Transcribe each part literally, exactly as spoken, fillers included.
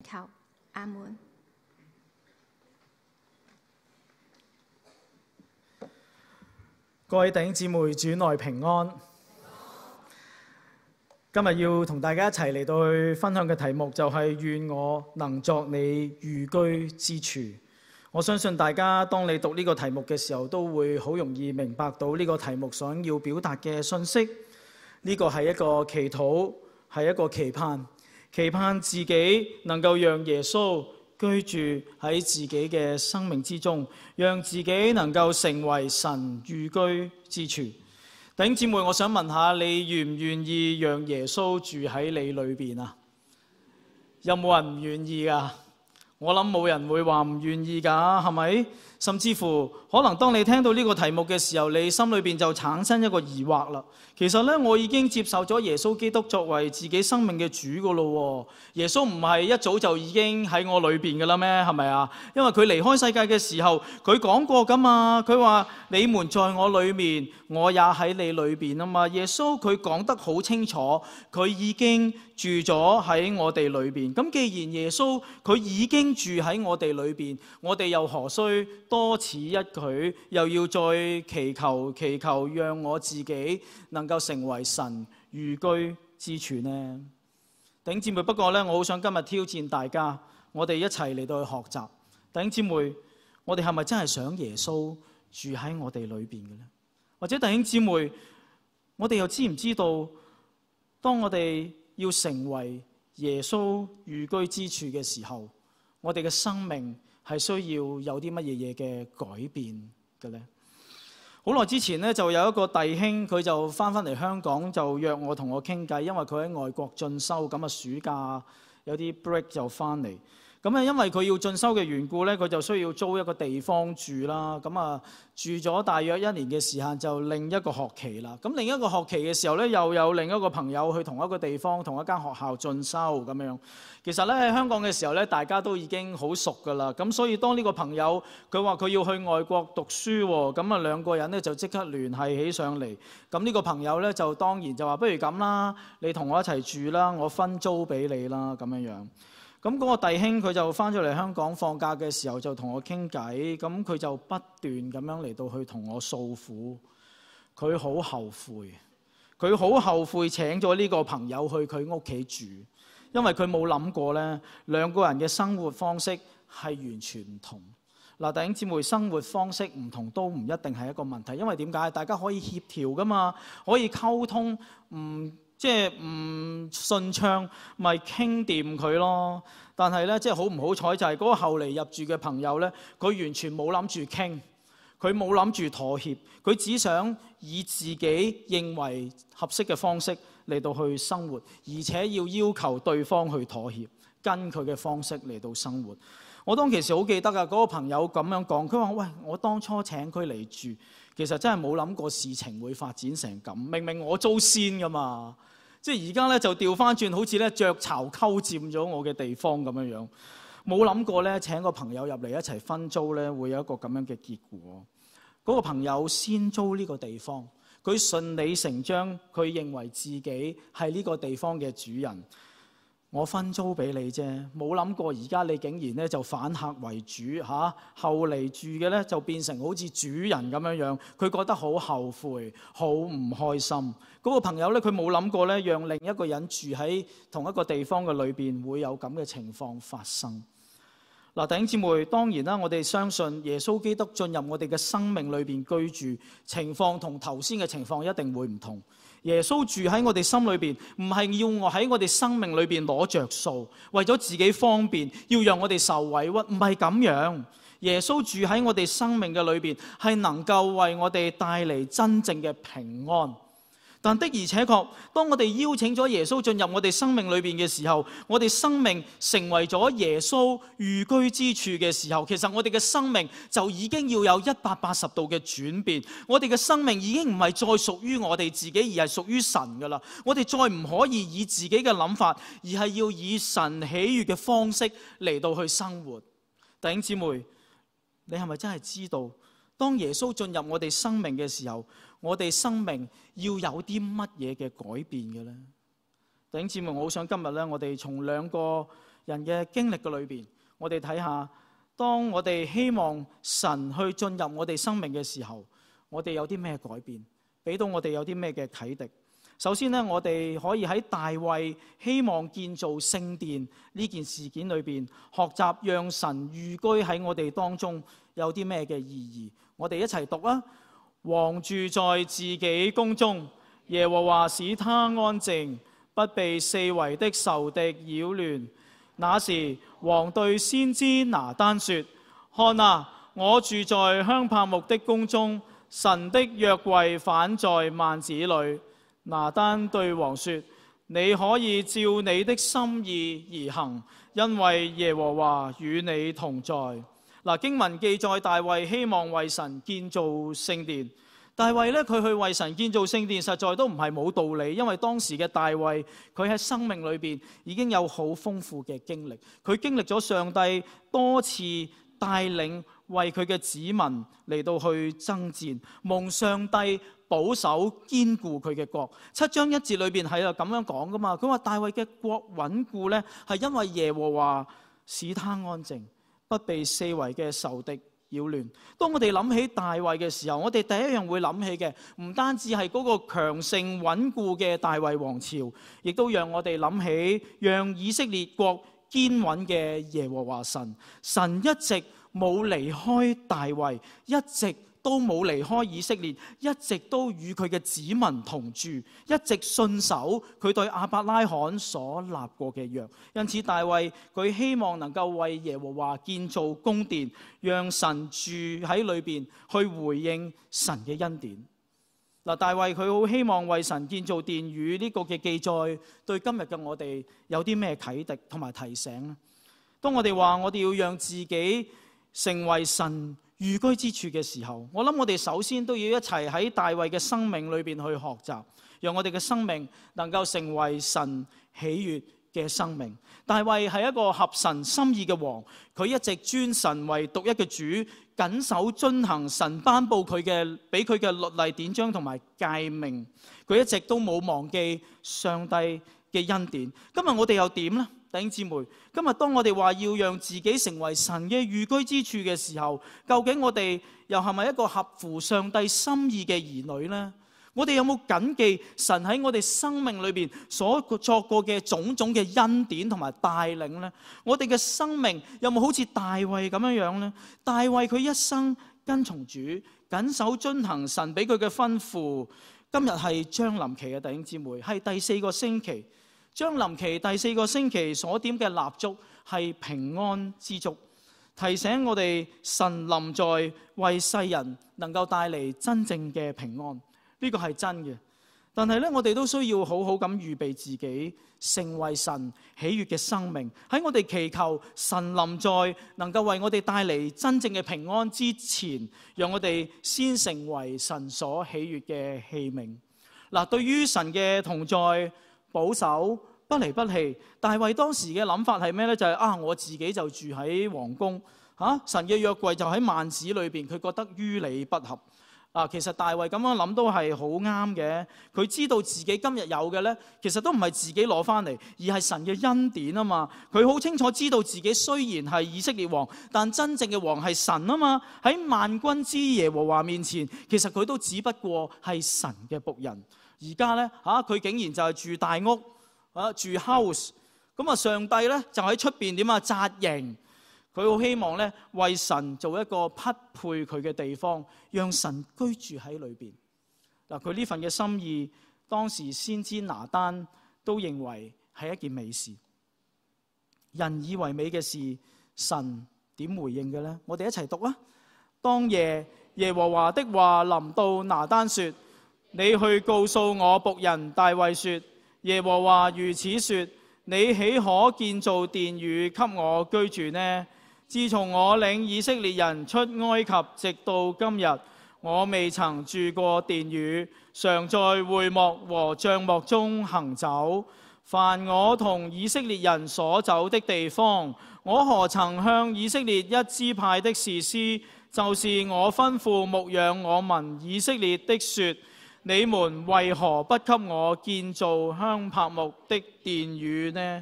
求。阿門。 各位弟兄姊妹，主內平安。今日要同大家一齊嚟到去分享嘅題目就係願我能作你寓居之處。我相信大家當你讀呢個題目嘅時候，都會好容易明白到呢個題目想要表達嘅信息。呢個係一個祈禱，係一個期盼，期盼自己能夠讓耶穌居住喺自己嘅生命之中，讓自己能夠成為神寓居之處。弟兄姊妹，我想問下你願唔願意讓耶穌住喺你裏邊啊？有冇人唔願意噶？我諗冇人會話唔願意噶，係咪？甚至乎可能當你聽到呢個題目嘅時候，你心裏邊就產生一個疑惑啦。其實呢，我已經接受咗耶穌基督作為自己生命嘅主噶咯。耶穌唔係一早就已經喺我裏邊噶啦咩？係咪啊？因為佢離開世界嘅時候，佢講過噶嘛。佢話你們在我裏面，我也喺你裏邊啊嘛。耶穌佢講得好清楚，佢已經住咗喺我哋裏邊。咁既然耶穌佢已經住喺我哋裏邊，我哋又何須多此一舉，又要再祈求祈求，讓我自己能夠成為神寓居之處呢？弟兄姊妹，不過呢，我好想今日挑戰大家，我哋一齊嚟到去學習。弟兄姊妹，我哋係咪真係想耶穌住喺我哋裏邊嘅呢？或者弟兄姊妹，我哋又知唔知道，當我哋要成為耶穌寓居之處嘅時候，我哋嘅生命係需要有啲乜嘢嘢嘅改變嘅呢？好耐之前呢，就有一個弟兄，佢就翻返嚟香港，就約我同我傾偈，因為佢喺外國進修，咁啊暑假有啲 break 就翻嚟。咁啊，因為佢要進修嘅緣故咧，佢就需要租一個地方住啦。咁啊，住咗大約一年嘅時間，就另一個學期啦。咁另一個學期嘅時候咧，又有另一個朋友去同一個地方、同一間學校進修咁樣。其實咧喺香港嘅時候咧，大家都已經好熟噶啦。咁所以當呢個朋友佢話佢要去外國讀書喎，咁啊兩個人咧就即刻聯繫起上嚟。咁呢個朋友咧就當然就話不如咁啦，你同我一齊住啦，我分租俾你啦咁樣樣。咁嗰個弟兄佢就翻咗嚟香港放假嘅時候就同我傾偈，咁佢就不斷咁樣嚟到去同我訴苦，佢好後悔，佢好後悔請咗呢個朋友去佢屋企住，因為佢冇諗過呢兩個人嘅生活方式係完全唔同。嗱，弟兄姊妹，生活方式唔同都唔一定係一個問題，因為點解？大家可以協調噶嘛，可以溝通，唔即係唔順暢，咪傾掂佢咯。但係咧，即係好唔好彩就係嗰個後嚟入住嘅朋友咧，佢完全冇諗住傾，佢冇諗住妥協，佢只想以自己認為合適嘅方式嚟到去生活，而且要要求對方去妥協，跟佢嘅方式嚟到生活。我當其時好記得啊，嗰個朋友咁樣講，佢話：喂，我當初請佢嚟住，其實真係冇諗過事情會發展成咁。明明我租先噶嘛。即係而家咧就調翻轉，好似咧雀巢溝佔咗我嘅地方咁樣樣，冇諗過咧請個朋友入嚟一齊分租咧，會有一個咁樣嘅結果。嗰個朋友先租呢個地方，佢順理成章，佢認為自己係呢個地方嘅主人。我分租俾你啫，冇諗過而家你竟然咧就反客為主嚇，後嚟住嘅咧就變成好似主人咁樣樣，佢覺得好後悔，好唔開心。嗰個朋友咧，佢冇諗過咧，讓另一個人住喺同一個地方嘅裏邊會有咁嘅情況發生。嗱，弟兄姊妹，當然啦，我哋相信耶穌基督進入我哋嘅生命裏邊居住，情況同頭先嘅情況一定會唔同。耶穌住喺我哋心裏邊，唔係要我喺我哋生命裏邊攞着數，為咗自己方便，要讓我哋受委屈，唔係咁樣。耶穌住喺我哋生命嘅裏邊，係能夠為我哋帶嚟真正嘅平安。但的而且確，當我哋邀請咗耶穌進入我哋生命裏邊嘅時候，我哋生命成為咗耶穌寓居之處嘅時候，其實我哋嘅生命就已經要有一百八十度嘅轉變。我哋嘅生命已經唔係再屬於我哋自己，而係屬於神噶啦。我哋再唔可以以自己嘅諗法，而係要以神喜悅嘅方式嚟到去生活。弟兄姊妹，你係咪真係知道，當耶穌進入我哋生命嘅時候，我哋生命要有啲乜嘢嘅改變嘅呢？弟兄姊妹，我好想今日咧，我哋從兩個人嘅經歷嘅裏邊，我哋睇下，當我哋希望神去進入我哋生命嘅時候，我哋有啲咩改變，俾到我哋有啲咩嘅啟迪。首先呢，我哋可以喺大衛希望建造聖殿呢件事件裏邊學習，讓神寓居喺我哋當中有啲咩嘅意義。我哋一齊讀啊！王住在自己宮中，耶和華使他安靜，不被四圍的仇敵擾亂。那時王對先知拿單說：看啊，我住在香柏木的宮中，神的約櫃反在幔子裏。拿單對王說：你可以照你的心意而行，因為耶和華與你同在。嗱，經文記載大衛希望為神建造聖殿。大衛咧，佢去為神建造聖殿，實在都唔係冇道理，因為當時嘅大衛佢喺生命裏邊已經有好豐富嘅經歷，佢經歷咗上帝多次帶領為佢嘅子民嚟到去爭戰，蒙上帝保守堅固佢嘅國。七章一節裏邊係咁樣講噶嘛，佢話大衛嘅國穩固咧，係因為耶和華使他安靜，不被四圍嘅仇敵擾亂。當我哋諗起大衛嘅時候，我哋第一樣會諗起嘅唔單止係嗰個強盛穩固嘅大衛王朝，亦都讓我哋諗起讓以色列國堅穩嘅耶和華神。神一直冇離開大衛，一直都冇離開以色列，一直都與佢嘅子民同住，一直信守佢對亞伯拉罕所立過嘅約。因此大衛佢希望能夠為耶和華建造宮殿，讓神住喺裏邊，去回應神嘅恩典。嗱，大衛佢好希望為神建造殿宇，呢個嘅記載對今日嘅我哋有啲咩啟迪同埋提醒呢？當我哋話我哋要讓自己成為神寓居之處嘅時候，我諗我哋首先都要一齊喺大衛嘅生命裏邊去學習，讓我哋嘅生命能夠成為神喜悅嘅生命。大衛係一個合神心意嘅王，佢一直尊神為獨一嘅主，謹守遵行神頒布佢嘅俾佢嘅律例典章同埋誡命，佢一直都冇忘記上帝嘅恩典。今日我哋又點呢？弟兄姊妹，今日當我哋話要讓自己成為神嘅寓居之處嘅時候，究竟我哋又係咪一個合乎上帝心意嘅兒女呢？我哋有冇謹記神喺我哋生命裏邊所作過嘅種種嘅恩典同埋帶領呢？我哋嘅生命有冇好似大衛咁樣樣呢？大衛佢一生跟從主，謹守遵行神俾佢嘅吩咐。今日係將臨期嘅弟兄姊妹，係第四個星期。將臨期第四個星期所點嘅蠟燭係平安之燭，提醒我哋神臨在，為世人能夠帶嚟真正嘅平安。呢個係真嘅，但係咧，我哋都需要好好咁預備自己，成為神喜悅嘅生命。喺我哋祈求神臨在，能夠為我哋帶嚟真正嘅平安之前，讓我哋先成為神所喜悅嘅器皿。嗱，對於神嘅同在、保守、不離不棄，大衛當時嘅諗法係咩呢？就係、是、啊，我自己就住喺皇宮，啊、神嘅約櫃就喺幔子裏邊，佢覺得於理不合。啊，其實大衛咁樣諗都係好啱嘅。佢知道自己今日有嘅呢，其實都唔係自己攞翻嚟，而係神嘅恩典啊嘛。佢好清楚知道自己雖然係以色列王，但真正嘅王係神啊嘛。喺萬軍之耶和華面前，其實佢都只不過係神嘅僕人。而家呢，嚇、啊、佢竟然就係住大屋。啊，住 house， 咁啊上帝咧就喺出邊點啊紮營，佢好希望咧為神做一個匹配佢嘅地方，讓神居住喺裏邊。嗱，佢呢份嘅心意，當時先知拿單都認為係一件美事。人以為美嘅事，神點回應嘅咧？我哋一齊讀啊！當夜耶和華的話臨到拿單說：你去告訴我僕人大衛說，耶和華如此說：你豈可建造殿宇給我居住呢？自從我領以色列人出埃及直到今日，我未曾住過殿宇，常在會幕和帳幕中行走。凡我同以色列人所走的地方，我何曾向以色列一支派的士師，就是我吩咐牧養我民以色列的說：你們為何不給我建造香柏木的殿宇呢？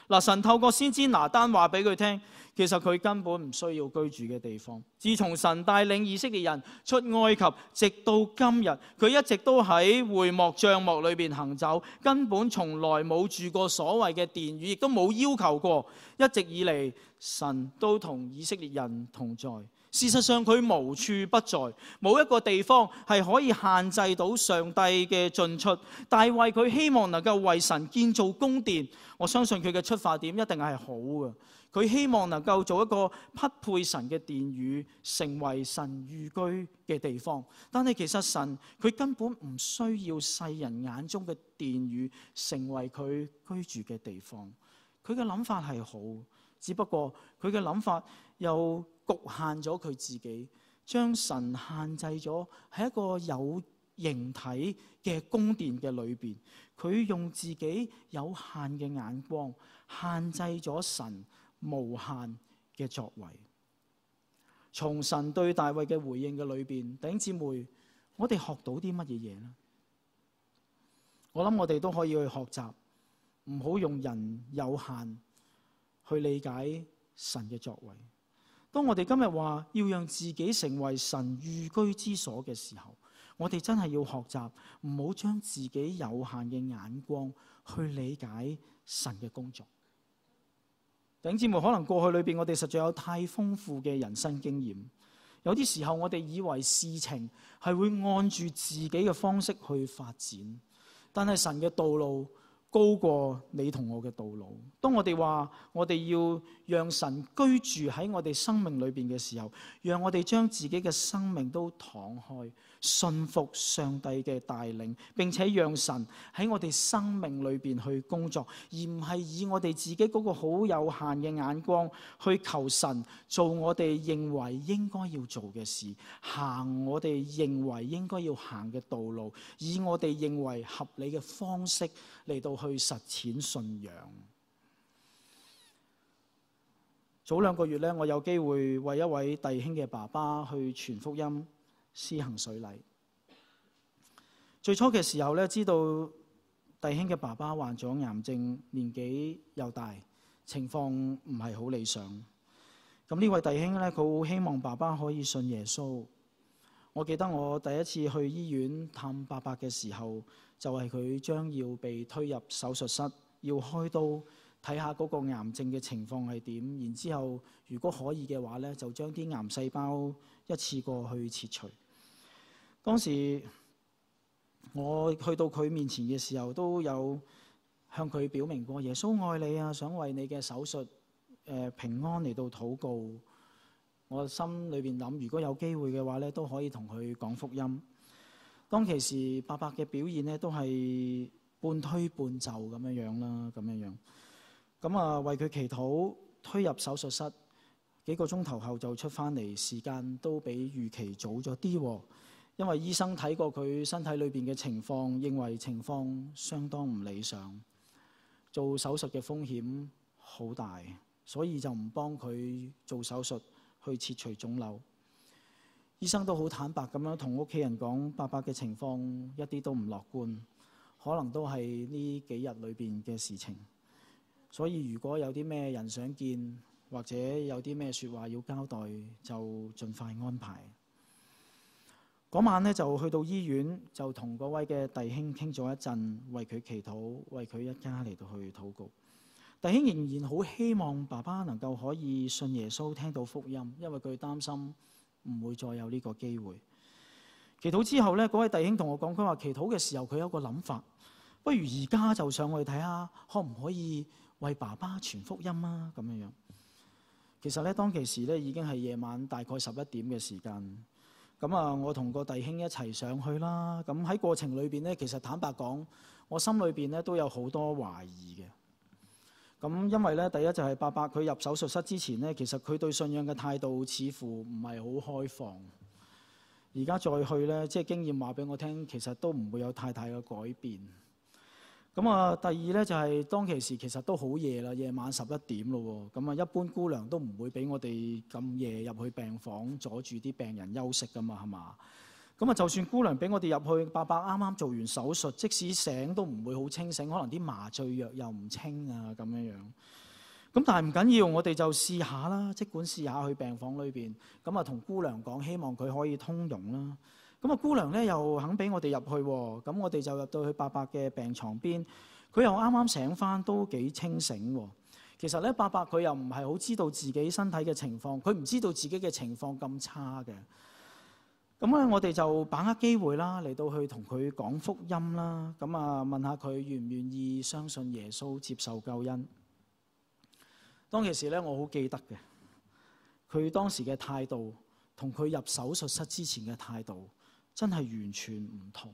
嗱，神透過先知拿單話俾佢聽，其實佢根本唔需要居住嘅地方。自從神帶領以色列人出埃及，直到今日，佢一直都喺會幕帳幕裏邊行走，根本從來冇住過所謂嘅殿宇，亦都冇要求過。一直以嚟，神都同以色列人同在。事實上，佢無處不在，冇一個地方係可以限制到上帝嘅進出。大衛佢希望能夠為神建造宮殿，我相信佢嘅出發點一定係好嘅。佢希望能夠做一個匹配神嘅殿宇，成為神寓居嘅地方。但係其實神佢根本唔需要世人眼中嘅殿宇成為佢居住嘅地方。佢嘅諗法係好，只不過佢嘅諗法又局限咗佢自己，將神限制咗喺一個有形體嘅宮殿嘅裏邊。佢用自己有限嘅眼光限制咗神無限嘅作為。從神對大衛嘅回應嘅裏邊，弟兄姊妹，我哋學到啲乜嘢嘢呢？我諗我哋都可以去學習，唔好用人有限去理解神嘅作為。當我哋今日話要讓自己成為神寓居之所嘅時候，我哋真係要學習，唔好將自己有限嘅眼光去理解神嘅工作。弟兄姊妹，可能過去裏邊我哋實在有太豐富嘅人生經驗，有啲時候我哋以為事情係會按住自己嘅方式去發展，但係神嘅道路高過你同我嘅道路。當我哋話我哋要讓神居住喺我哋生命裏邊嘅時候，讓我哋將自己嘅生命都敞開，信服上帝嘅帶領，並且讓神喺我哋生命裏邊去工作，而唔係以我哋自己嗰個好有限嘅眼光去求神做我哋認為應該要做嘅事，行我哋認為應該要行嘅道路，以我哋認為合理嘅方式嚟到去實踐信仰。早兩個月咧，我有機會為一位弟兄嘅爸爸去傳福音、施行水禮。最初嘅時候咧，知道弟兄嘅爸爸患咗癌症，年紀又大，情況唔係好理想。咁呢位弟兄咧，佢好希望爸爸可以信耶穌。我記得我第一次去醫院探伯伯嘅時候，就係佢將要被推入手術室，要開刀睇下嗰個癌症嘅情況係點，然之後如果可以嘅話咧，就將啲癌細胞一次過去切除。當時我去到佢面前嘅時候，都有向佢表明過耶穌愛你啊，想為你嘅手術誒、呃、平安嚟到禱告。我心裏邊諗，如果有機會嘅話咧，都可以同佢講福音。當其時伯伯嘅表現咧，都係半推半就咁樣樣啦，咁樣樣。咁啊，為佢祈禱，推入手術室，幾個鐘頭後就出翻嚟，時間都比預期早咗啲。因為醫生睇過佢身體裏邊嘅情況，認為情況相當唔理想，做手術嘅風險好大，所以就唔幫佢做手術去切除腫瘤。醫生都好坦白咁樣同屋企人講，伯伯嘅情況一啲都唔樂觀，可能都係呢幾日裏邊嘅事情。所以如果有啲咩人想見，或者有啲咩說話要交代，就盡快安排。嗰晚呢，就去到醫院，就同嗰位嘅弟兄傾咗一陣，為佢祈禱，為佢一家嚟到去禱告。弟兄仍然好希望爸爸能夠可以信耶穌，聽到福音，因為佢擔心唔會再有呢個機會。祈禱之後呢，嗰位弟兄同我講，佢話祈禱嘅時候佢有個諗法，不如而家就上去睇下，可唔可以為爸爸傳福音啊？咁樣樣。其實咧，當其時咧已經係夜晚大概十一點嘅時間。咁啊，我同個弟兄一齊上去啦。咁喺過程裏邊咧，其實坦白講，我心裏邊咧都有好多懷疑嘅。咁因為咧，第一就係伯伯佢入手術室之前咧，其實佢對信仰嘅態度似乎唔係好開放。而家再去咧，即係經驗話俾我聽，其實都唔會有太大嘅改變。咁啊，第二咧就係當其時其實都好夜啦，夜晚十一點咯喎。咁啊，一般姑娘都唔會俾我哋咁夜入去病房阻住啲病人休息噶嘛，係嘛？ 咁啊，就算姑娘俾我哋入去，伯伯啱啱做完手術，即使醒都唔會好清醒，可能啲麻醉藥又唔清啊咁樣樣。咁但係唔緊要，我哋就試下啦，即管試下去病房裏邊，咁啊同姑娘講，希望佢可以通融啦。咁啊姑娘咧又肯俾我哋入去，咁我哋就入到去伯伯嘅病床邊，佢又啱啱醒翻，都幾清醒。其實咧，伯伯佢又唔係好知道自己身體嘅情況，佢唔知道自己嘅情況咁差嘅。咁咧，我哋就把握機會啦，嚟到去同佢講福音啦。咁啊，問下佢願唔願意相信耶穌，接受救恩。當其時咧，我好記得嘅，佢當時嘅態度同佢入手術室之前嘅態度真係完全唔同。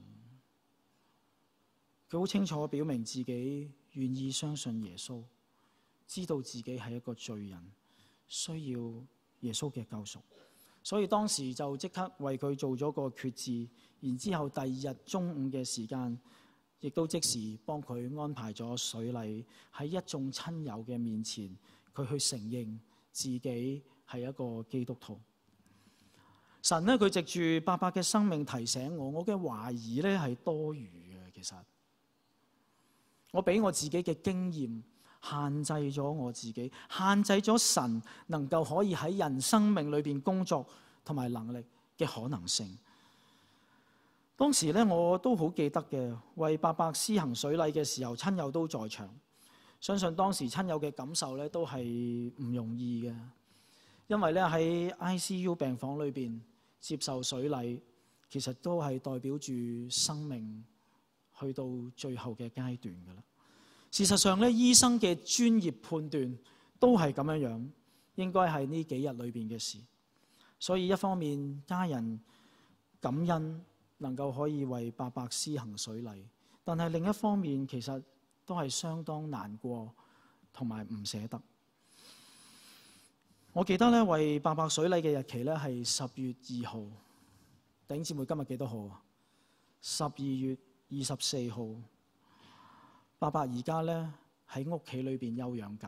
佢好清楚表明自己願意相信耶穌，知道自己係一個罪人，需要耶穌嘅救贖。所以當時就即刻為佢做咗個決志，然之後第二日中午嘅時間，亦都即時幫佢安排咗水禮，喺一眾親友嘅面前，佢去承認自己係一個基督徒。神呢，佢藉住伯伯嘅生命提醒我，我嘅懷疑呢係多餘嘅。其實我俾我自己嘅經驗限制咗我自己，限制咗神能夠可以喺人生命裏邊工作同埋能力嘅可能性。當時咧，我都好記得嘅，為伯伯施行水禮嘅時候，親友都在場。相信當時親友嘅感受咧都係唔容易嘅，因為咧喺 I C U 病房裏邊接受水禮，其實都係代表住生命去到最後嘅階段噶啦。事實上咧，醫生嘅專業判斷都係咁樣樣，應該係呢幾日裏邊嘅事。所以一方面家人感恩能夠可以為伯伯施行水禮，但係另一方面其實都係相當難過同埋唔捨得。我記得咧，為伯伯水禮嘅日期咧係十月二號。弟兄姊妹，今日幾多號啊？十二月二十四號。伯伯而家咧喺屋企裏邊休養緊。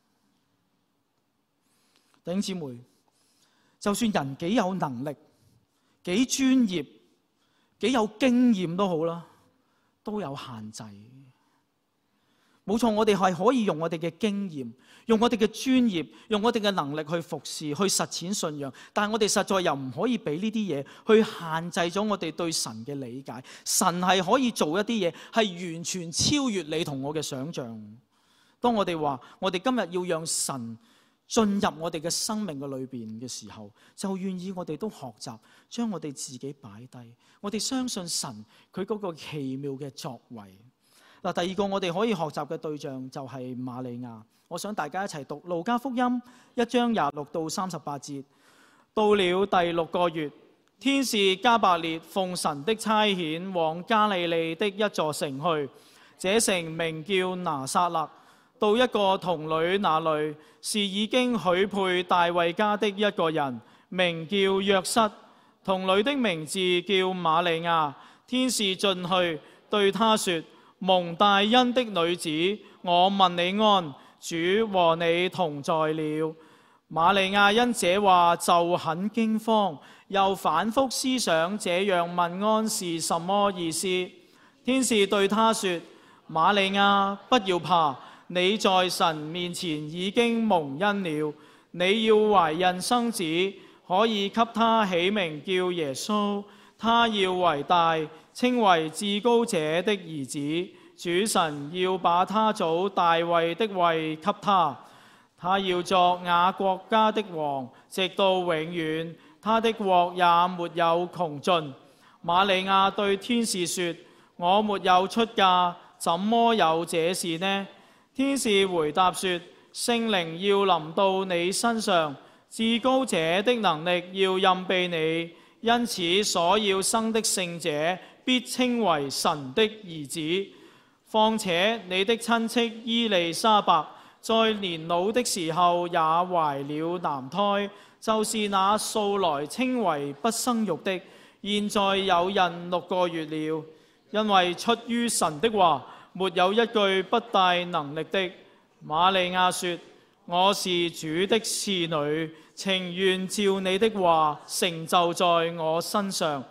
弟兄姊妹，就算人幾有能力、幾專業、幾有經驗都好啦，都有限制。冇錯，我哋係可以用我哋嘅經驗、用我哋嘅專業、用我哋嘅能力去服侍、去實踐信仰，但係我哋實在又唔可以俾呢啲嘢去限制咗我哋對神嘅理解。神係可以做一啲嘢，係完全超越你同我嘅想象。當我哋話我哋今日要讓神進入我哋嘅生命嘅裏邊嘅時候，就願意我哋都學習將我哋自己擺低，我哋相信神佢嗰個奇妙嘅作為。嗱，第二個我哋可以學習嘅對象就係瑪利亞。我想大家一齊讀路加福音一章廿六到三十八節。到了第六個月，天使加百列奉神的差遣往加利利的一座城去，這城名叫拿撒勒。到一個童女那裏，是已經許配大衛家的一個人，名叫約瑟。童女的名字叫瑪利亞。天使進去對她說：蒙大恩的女子，我問你安，主和你同在了。瑪利亞因這話就很驚慌，又反覆思想這樣問安是什麼意思。天使對她說：瑪利亞，不要怕，你在神面前已經蒙恩了。你要懷孕生子，可以給他起名叫耶穌。他要為大，稱為至高者的兒子。主神要把他祖大衛的位給他，他要作雅各家的王，直到永遠。他的國也沒有窮盡。瑪利亞對天使說：我沒有出嫁，怎麼有這事呢？天使回答說：聖靈要臨到你身上，至高者的能力要蔭庇你，因此所要生的聖者必稱為神的兒子。況且你的親戚伊麗莎白在年老的時候也懷了男胎，就是那素來稱為不生育的，現在有孕六個月了。因為出於神的話，沒有一句不帶能力的。瑪利亞說：我是主的侍女，情願照你的話成就在我身上。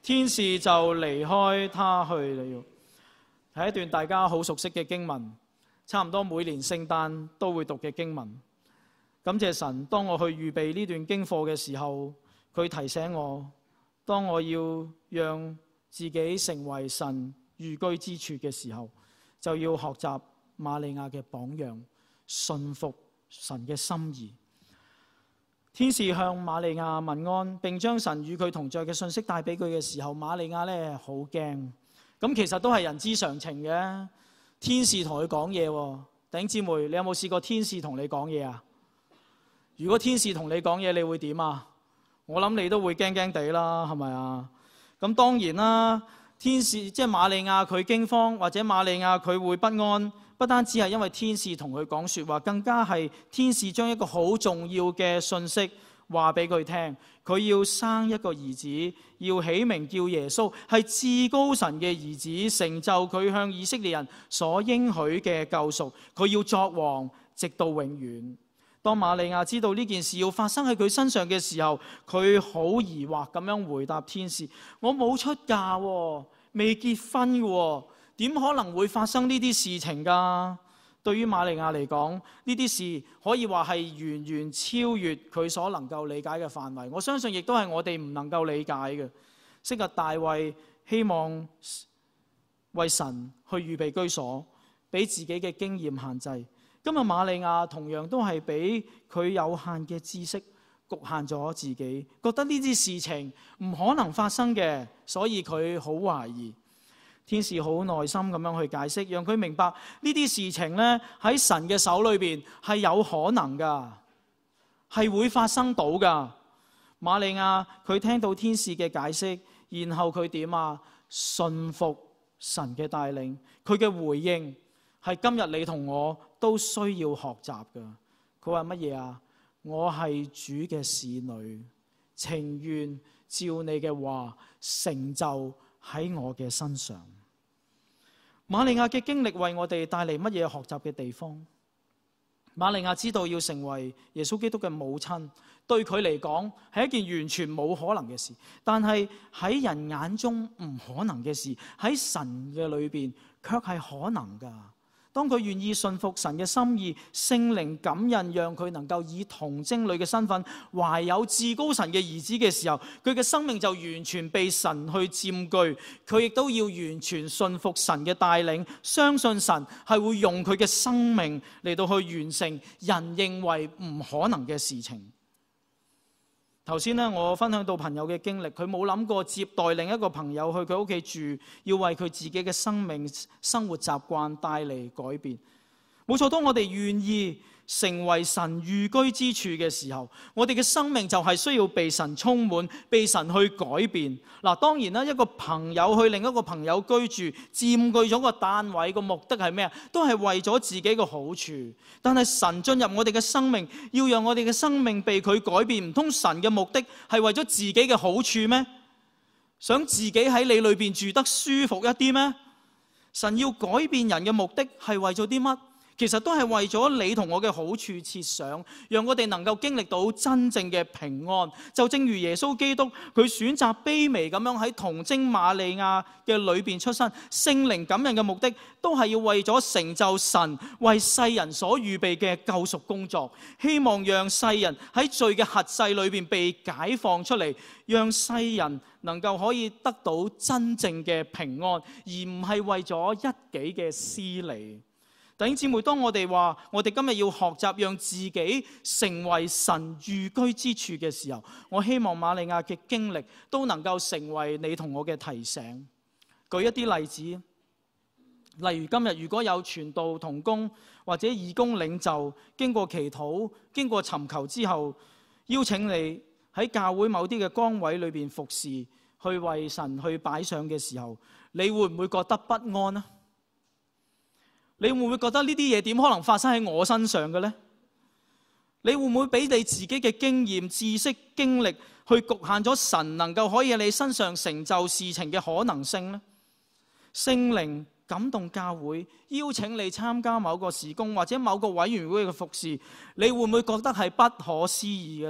天使就離開他去了。係一段大家好熟悉嘅經文，差唔多每年聖誕都會讀嘅經文。感謝神，當我去預備呢段經課嘅時候，佢提醒我，當我要讓自己成為神寓居之處嘅時候，就要學習瑪利亞嘅榜樣，信服神嘅心意。天使向瑪利亞問安，並將神與佢同在嘅信息帶俾佢嘅時候，瑪利亞咧好驚。咁其實都係人之常情嘅。天使同佢講嘢，弟兄姊妹，你有冇試過天使同你講嘢啊？如果天使同你講嘢，你會點啊？我諗你都會驚驚地啦，係咪啊？咁當然啦，天使即係瑪利亞佢驚慌，或者瑪利亞佢會不安，不單止係因為天使同佢講說話，更加係天使將一個好重要嘅信息話俾佢聽。佢要生一個兒子，要起名叫耶穌，係至高神嘅兒子，成就佢向以色列人所應許嘅救贖。佢要作王，直到永遠。當瑪利亞知道呢件事要發生喺佢身上嘅時候，佢好疑惑咁樣回答天使：我冇出嫁，未結婚嘅，點可能會發生呢啲事情㗎？對於瑪利亞嚟講，呢啲事可以話係遠遠超越佢所能夠理解嘅範圍。我相信亦都係我哋唔能夠理解嘅。昔日大衛希望為神去預備居所，俾自己嘅經驗限制。今日瑪利亞同樣都係俾佢有限嘅知識局限咗自己，覺得呢啲事情唔可能發生嘅，所以佢好懷疑。天使好耐心咁樣去解釋，讓佢明白呢啲事情咧喺神嘅手裏邊係有可能噶，係會發生到噶。瑪利亞佢聽到天使嘅解釋，然後佢點啊？信服神嘅帶領，佢嘅回應係今日你同我都需要學習噶。佢話乜嘢啊？我係主嘅使女，情願照你嘅話成就喺我嘅身上。瑪利亞嘅經歷為我哋帶嚟乜嘢學習嘅地方？瑪利亞知道要成為耶穌基督嘅母親，對佢嚟講係一件完全冇可能嘅事，但係喺人眼中唔可能嘅事，喺神嘅裏邊卻係可能噶。當佢願意信服神嘅心意，聖靈感孕，讓佢能夠以童貞女嘅身份懷有至高神嘅兒子嘅時候，佢嘅生命就完全被神去佔據。佢亦都要完全信服神嘅帶領，相信神係會用佢嘅生命嚟到去完成人認為唔可能嘅事情。頭先咧，我分享到朋友嘅經歷，佢冇諗過接待另一個朋友去佢屋企住，要為佢自己嘅生命、生活習慣帶嚟改變。冇錯，當我哋願意成為神寓居之處嘅時候，我哋嘅生命就係需要被神充滿，被神去改變。嗱，當然啦，一個朋友去另一個朋友居住，佔據咗個單位，個目的係咩啊？都係為咗自己嘅好處。但係神進入我哋嘅生命，要讓我哋嘅生命被佢改變，唔通神嘅目的係為咗自己嘅好處咩？想自己喺你裏邊住得舒服一啲咩？神要改變人嘅目的係為咗啲乜？其實都係為咗你同我嘅好處設想，讓我哋能夠經歷到真正嘅平安。就正如耶穌基督，佢選擇卑微咁樣喺童貞瑪利亞嘅裏邊出生，聖靈感孕嘅目的都係要為咗成就神為世人所預備嘅救贖工作，希望讓世人喺罪嘅轄制裏邊被解放出嚟，讓世人能夠可以得到真正嘅平安，而唔係為咗一己嘅私利。弟兄姊妹，當我哋話我哋今日要學習讓自己成為神寓居之處嘅時候，我希望瑪利亞嘅經歷都能夠成為你同我嘅提醒。舉一啲例子，例如今日如果有傳道同工或者義工領袖經過祈禱、經過尋求之後，邀請你喺教會某啲嘅崗位裏邊服侍，去為神去擺上嘅時候，你會唔會覺得不安呢？你會唔會覺得呢啲嘢點可能發生喺我身上嘅呢？你會唔會俾你自己嘅經驗、知識、經歷去局限咗神能夠可以喺你身上成就事情嘅可能性呢？聖靈感動教會，邀請你參加某個事工或者某個委員會嘅服侍，你會唔會覺得係不可思議嘅呢？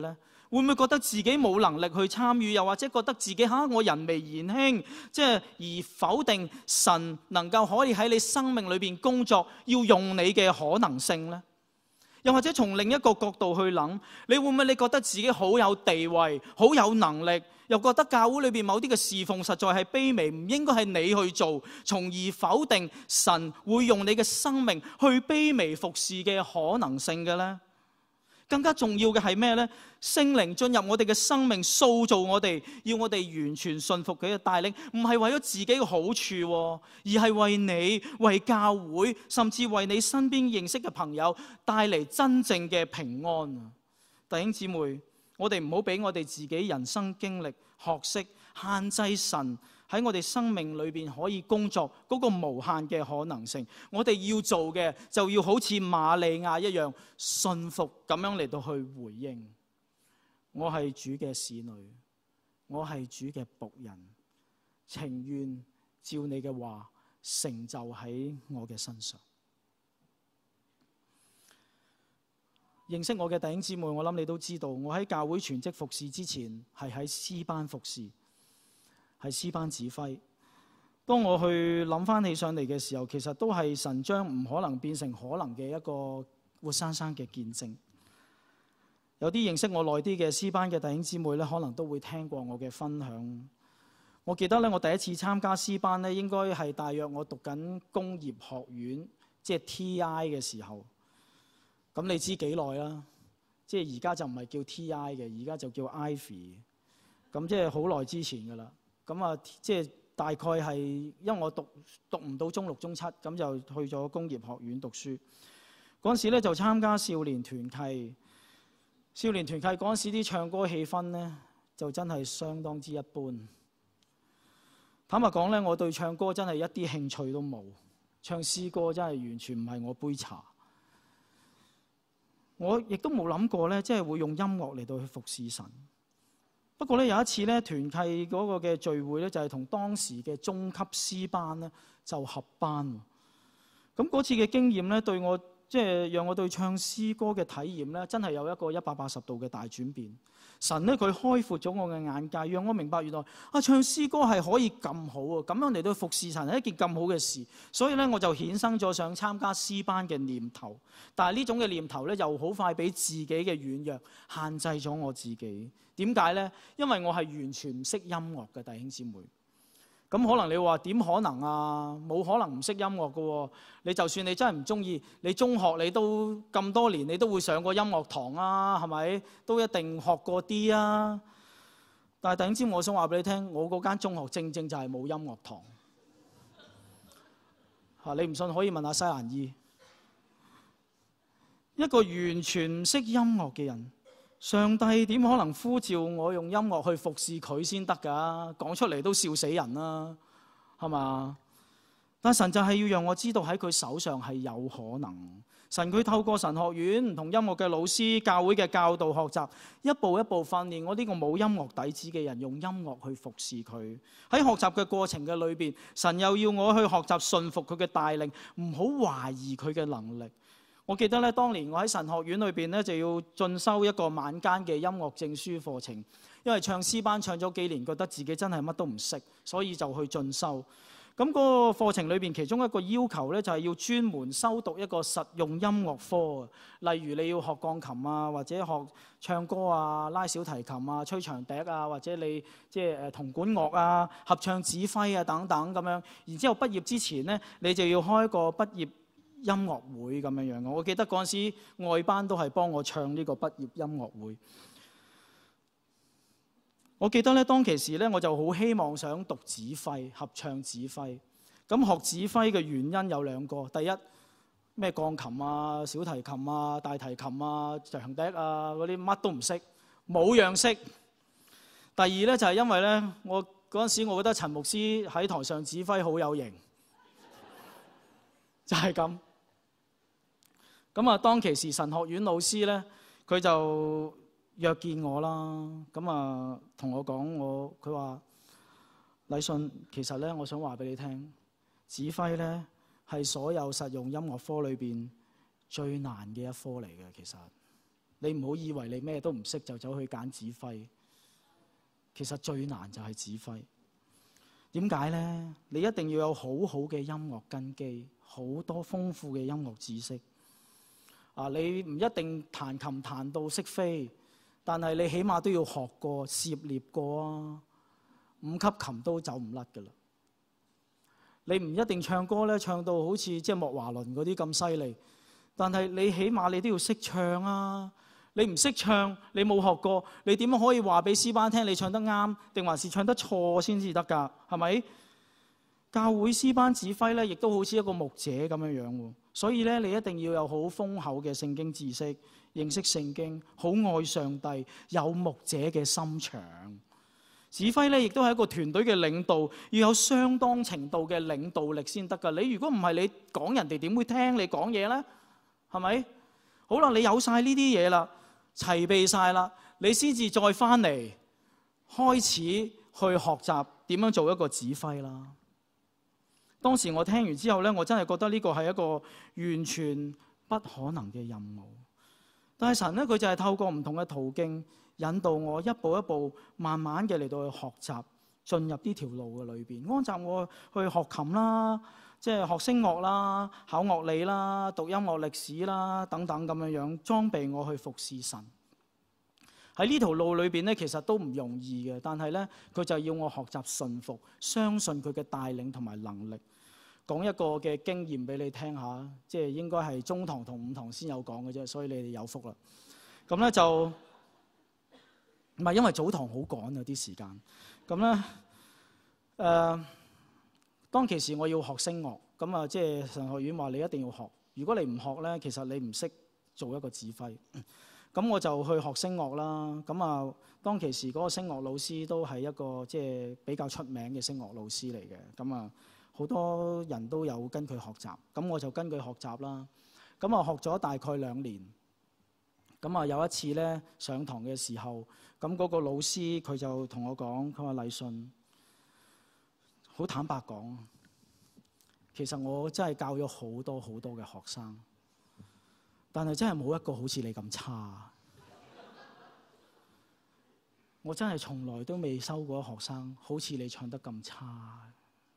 會唔會覺得自己冇能力去參與，又或者覺得自己嚇我人微言輕，即係而否定神能夠可以喺你生命裏邊工作，要用你嘅可能性呢？又或者從另一個角度去諗，你會唔會你覺得自己好有地位、好有能力，又覺得教會裏邊某啲嘅侍奉實在係卑微，唔應該係你去做，從而否定神會用你嘅生命去卑微服侍嘅可能性嘅呢？更加重要嘅係咩呢？聖靈進入我哋嘅生命，塑造我哋，要我哋完全信服佢嘅帶領，唔係為咗自己嘅好處，而係為你、為教會，甚至為你身邊認識嘅朋友帶嚟真正嘅平安。弟兄姊妹，我哋唔好俾我哋自己人生經歷、學識限制神喺我哋生命裏邊可以工作嗰個無限嘅可能性。我哋要做嘅就要好似瑪利亞一樣信服咁樣嚟到去回應。我係主嘅使女，我係主嘅僕人，情願照你嘅話成就喺我嘅身上。認識我嘅弟兄姊妹，我諗你都知道，我喺教會全職服侍之前係喺詩班服侍，係詩班指揮。當我去諗翻起上嚟嘅時候，其實都係神將唔可能變成可能嘅一個活生生嘅見證。有啲認識我耐啲嘅詩班嘅弟兄姊妹咧，可能都會聽過我嘅分享。我記得咧，我第一次參加詩班咧，應該係大約我讀緊工業學院，即係 T I 嘅時候。咁你知幾耐啦？即係而家就唔係叫 T I 嘅，而家就叫 Ivy。咁即係好耐之前噶啦。咁啊，即係大概係因為我讀讀唔到中六中七，咁就去咗工業學院讀書。嗰陣時咧就參加少年團契。少年團契嗰陣時啲唱歌氣氛咧，就真係相當之一般。坦白講咧，我對唱歌真係一啲興趣都冇，唱詩歌真係完全唔係我杯茶。我亦都冇諗過咧，即係會用音樂嚟到去服侍神。不過咧，有一次咧，團契嗰個嘅聚會咧，就係同當時嘅中級詩班咧就合班。咁嗰次嘅經驗咧，對我即係讓我對唱詩歌嘅體驗咧，真係有一個一百八十度嘅大轉變。神咧佢開闊咗我嘅眼界，讓我明白原來啊唱詩歌係可以咁好啊，咁樣嚟到服侍神係一件咁好嘅事。所以咧我就衍生咗想參加詩班嘅念頭。但係呢種嘅念頭咧，又好快俾自己嘅軟弱限制咗我自己。點解咧？因為我係完全唔識音樂嘅弟兄姊妹。咁可能你話點可能啊？冇可能唔識音樂㗎喎。你就算你真係唔中意，你中學你都咁多年，你都會上過音樂堂啊，係咪？都一定學過啲啊。但係弟兄姊妹，我想話俾你聽，我嗰間中學正正就係冇音樂堂。嚇，你唔信可以問下西蘭姨。一個完全唔識音樂嘅人，上帝點可能呼召我用音樂去服侍佢先得㗎？講出嚟都笑死人啦，係嘛？但神就係要讓我知道喺佢手上係有可能。神佢透過神學院唔同音樂嘅老師、教會嘅教導學習，一步一步訓練我呢個冇音樂底子嘅人，用音樂去服侍佢。喺學習嘅過程嘅裏邊，神又要我去學習信服佢嘅帶領，唔好懷疑佢嘅能力。我記得咧，當年我喺神學院裏邊咧，就要進修一個晚間嘅音樂證書課程，因為唱詩班唱咗幾年，覺得自己真係乜都唔識，所以就去進修。咁嗰個課程裏邊，其中一個要求咧，就係要專門修讀一個實用音樂科，例如你要學鋼琴啊，或者學唱歌啊、拉小提琴啊、吹長笛啊，或者你即係誒銅管樂啊、合唱指揮啊等等咁樣。然之後畢業之前咧，你就要開一個畢業音樂會咁樣樣嘅。我記得嗰陣時外班都係幫我唱呢個畢業音樂會。我記得咧，當其時咧，我就好希望想讀指揮、合唱指揮。咁學指揮嘅原因有兩個，第一咩鋼琴啊、小提琴啊、大提琴啊、長笛啊嗰啲乜都唔識，冇樣識。第二咧就係因為咧，我嗰陣時我覺得陳牧師喺台上指揮好有型，就係咁。咁啊，當其時神學院老師咧，佢就約見我啦。咁啊，同我講我，佢話禮信，其實咧，我想話俾你聽，指揮咧係所有實用音樂科裏邊最難嘅一科嚟嘅。其實你唔好以為你咩都唔識就走去揀指揮，其實最難就係指揮。點解呢？你一定要有好好嘅音樂根基，好多豐富嘅音樂知識。啊，你唔一定彈琴彈到識飛，但係你起碼都要學過、涉獵過啊。五級琴都走唔甩㗎啦。你唔一定唱歌咧，唱到好似即係莫華倫嗰啲咁犀利，但係你起碼你都要識唱啊！你唔識唱，你冇學過，你點樣可以話俾詩班聽你唱得啱，定還是唱得錯先至得㗎？係咪？教會詩班指揮咧，亦都好似一個牧者咁樣樣喎。所以咧，你一定要有好豐厚嘅聖經知識，認識聖經，好愛上帝，有牧者嘅心腸。指揮咧，亦都係一個團隊嘅領導，要有相當程度嘅領導力先得㗎。你如果唔係，你講人哋點會聽你講嘢咧？係咪？好啦，你有晒呢啲嘢啦，齊備晒啦，你先至再翻嚟開始去學習點樣做一個指揮啦。當時我聽完之後咧，我真係覺得呢個係一個完全不可能嘅任務。但係神咧，佢就係透過唔同嘅途徑，引導我一步一步慢慢嘅嚟到去學習，進入呢條路嘅裏邊，安插我去學琴啦，即係學聲樂啦、考樂理啦、讀音樂歷史啦等等咁樣樣，裝備我去服侍神。喺呢條路裏邊咧，其實都唔容易嘅，但係咧，佢就要我學習順服，相信佢嘅帶領同埋能力。講一個嘅經驗俾你聽下，即係應該係中堂同五堂先有講嘅啫，所以你哋有福啦。咁咧就唔係因為早堂好趕啊啲時間。咁咧誒，當其時我要學聲樂，咁啊即係神學院話你一定要學。如果你唔學咧，其實你唔識做一個指揮。咁我就去學聲樂啦。咁啊，當其時嗰個聲樂老師都係一個即係比較出名嘅聲樂老師嚟嘅。咁啊，好多人都有跟佢學習。咁我就跟佢學習啦。咁啊，學咗大概兩年。咁啊，有一次咧上堂嘅時候，咁嗰個老師佢就同我講，佢話禮信，好坦白講，其實我真係教咗好多好多嘅學生。但係真係冇一個好似你咁差，我真係從來都未收過學生好似你唱得咁差。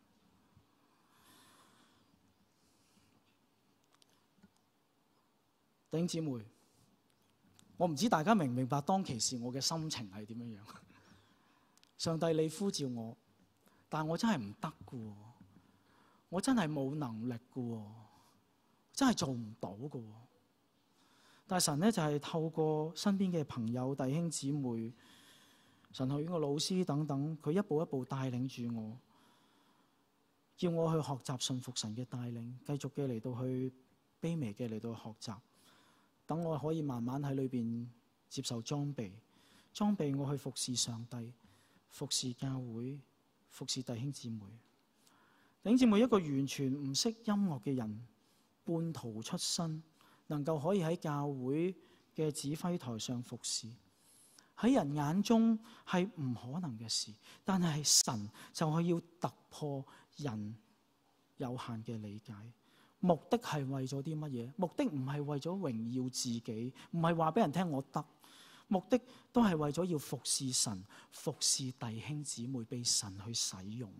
弟兄姊妹，我唔知大家明唔明白當其時我嘅心情係點樣樣。上帝你呼召我，但我真係唔得㗎，我真係冇能力㗎，真係做唔到㗎。但係神咧就係、是、透過身邊嘅朋友、弟兄姊妹、神學院嘅老師等等，佢一步一步帶領住我，叫我去學習順服神嘅帶領，繼續嘅嚟到去卑微嘅嚟到去學習，等我可以慢慢喺裏邊接受裝備，裝備我去服侍上帝、服侍教會、服侍弟兄姊妹。弟兄姊妹，一個完全唔識音樂嘅人，半途出身，能夠可以喺教會嘅指揮台上服侍，喺人眼中係唔可能嘅事，但係神就係要突破人有限嘅理解。目的係為咗啲乜嘢？目的唔係為咗榮耀自己，唔係話俾人聽我得，目的都係為咗要服侍神、服侍弟兄姊妹，被神去使用。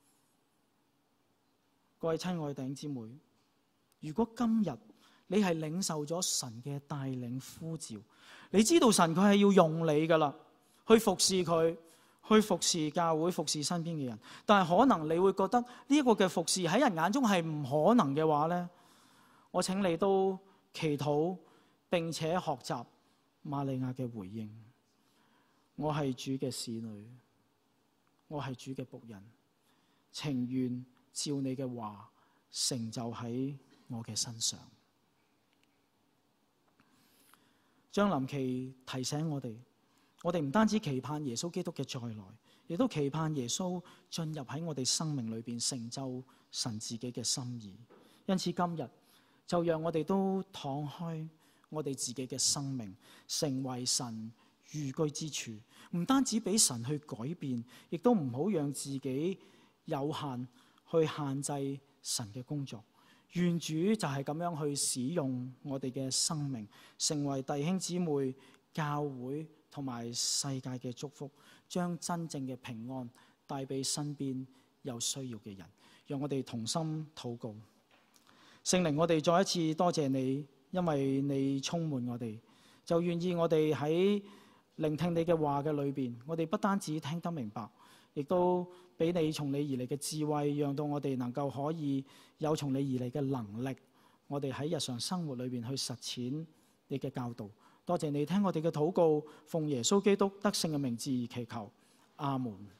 各位親愛嘅弟兄姊妹，如果今日你係領受咗神嘅帶領呼召，你知道神佢係要用你噶啦，去服侍佢，去服侍教會，服侍身邊嘅人。但係可能你會覺得呢一個嘅服侍喺人眼中係唔可能嘅話咧，我請你都祈禱並且學習瑪利亞嘅回應。我係主嘅使女，我係主嘅僕人，情願照你嘅話成就喺我嘅身上。將臨期提醒我哋，我哋唔單止期盼耶穌基督嘅再來，亦都期盼耶穌進入喺我哋生命裏邊，成就神自己嘅心意。因此今日就讓我哋都敞開我哋自己嘅生命，成為神寓居之處。唔單止俾神去改變，亦都唔好讓自己有限去限制神嘅工作。 願主就係咁樣去使用我哋嘅生命，成為弟兄姊妹、教會同埋世界嘅祝福，將真正嘅平安帶俾身邊有需要嘅人。讓我哋同心禱告。聖靈，我哋再一次多謝你，因為你充滿我哋，就願意我哋喺聆聽你嘅話嘅裏邊，我哋不單止聽得明白，亦都俾你從你而嚟嘅智慧，讓到我哋能夠可以有從你而嚟嘅能力，我哋喺日常生活裏邊去實踐你嘅教導。多謝你聽我哋嘅禱告，奉耶穌基督得勝嘅名字而祈求，阿門。